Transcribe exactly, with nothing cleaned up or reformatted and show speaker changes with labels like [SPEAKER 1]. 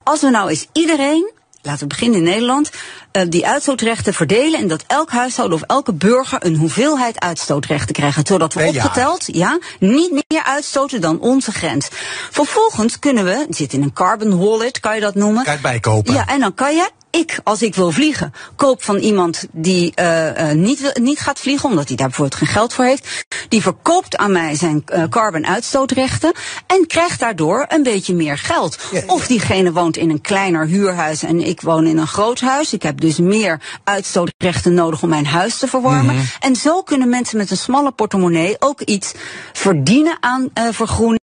[SPEAKER 1] Als we nou eens iedereen, laten we beginnen in Nederland, uh, die uitstootrechten verdelen en dat elk huishouden of elke burger een hoeveelheid uitstootrechten krijgt. Zodat we opgeteld, ja, niet meer uitstoten dan onze grens. Vervolgens kunnen we, het zit in een carbon wallet, kan je dat noemen.
[SPEAKER 2] Kan je het bijkopen.
[SPEAKER 1] Ja, en dan kan je, ik, als ik wil vliegen, koop van iemand die uh, uh, niet, niet gaat vliegen, omdat hij daar bijvoorbeeld geen geld voor heeft. Die verkoopt aan mij zijn uh, carbon uitstootrechten en krijgt daardoor een beetje meer geld. Ja, ja. Of diegene woont in een kleiner huurhuis en ik woon in een groot huis. Ik heb dus meer uitstootrechten nodig om mijn huis te verwarmen. Mm-hmm. En zo kunnen mensen met een smalle portemonnee ook iets verdienen aan uh, vergroening.